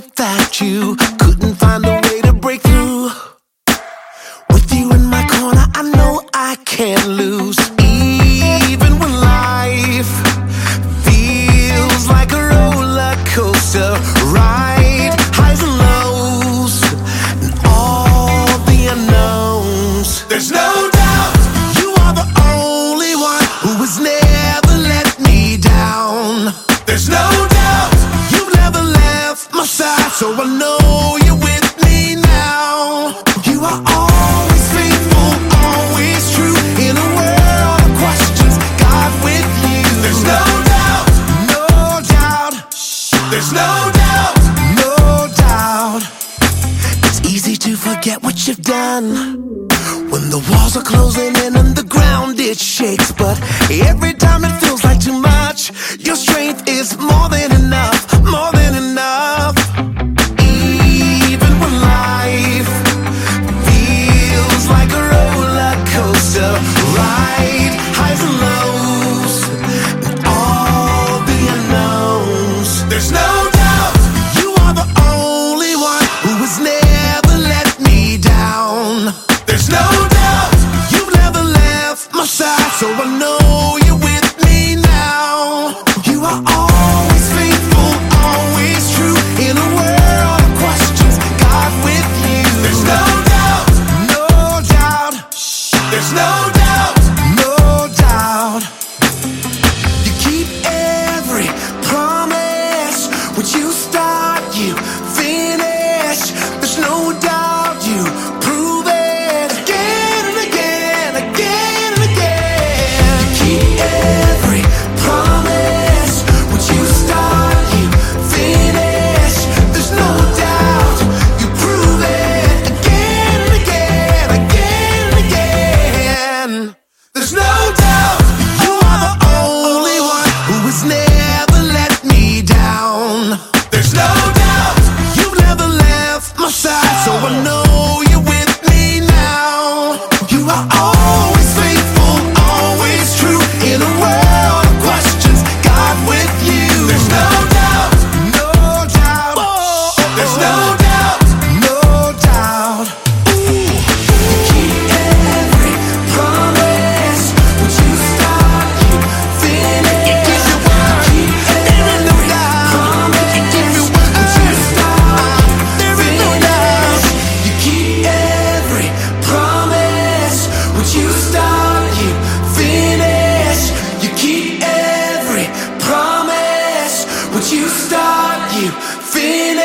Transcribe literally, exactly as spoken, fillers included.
faith that you couldn't find a way to break through. With you in my corner, I know I can't lose. Even when life feels like a roller coaster ride, highs and lows, and all the unknowns. There's no doubt you are the only one who has never let me down. There's no doubt you've never left my side, so I know you're with me now. You are always faithful, always true. In a world of questions, God with you. There's no doubt, no doubt. There's no doubt, no doubt. It's easy to forget what you've done when the walls are closing in and the ground it shakes. But every time it feels like too much, your strength is more than enough, more than enough. Even when life feels like a roller coaster ride, highs and lows, and all the unknowns. There's no doubt you are the only one who has never let me down. There's no doubt you've never left my side, so I know you're with me now. You are always faithful, always true. In a world of questions, God with you. There's no doubt, no doubt. There's no doubt, no doubt. You keep every promise. What you start, you finish. There's no doubt you prove it again and again, again and again. You keep every promise. What you start, you finish. There's no doubt you prove it again and again, again and again. There's no doubt you are the only one who has never let me down. There's no doubt you've never left my side, so I know you're with me now. You are always faithful, always true. In a world of questions, God with you. There's no doubt, no doubt. There's no doubt, no doubt. You keep every promise. What you start, you finish. You keep your word. There is no doubt. You keep your word. What you start, there is no doubt. You keep every promise. What you start, you finish. You keep every promise. What you start, you finish.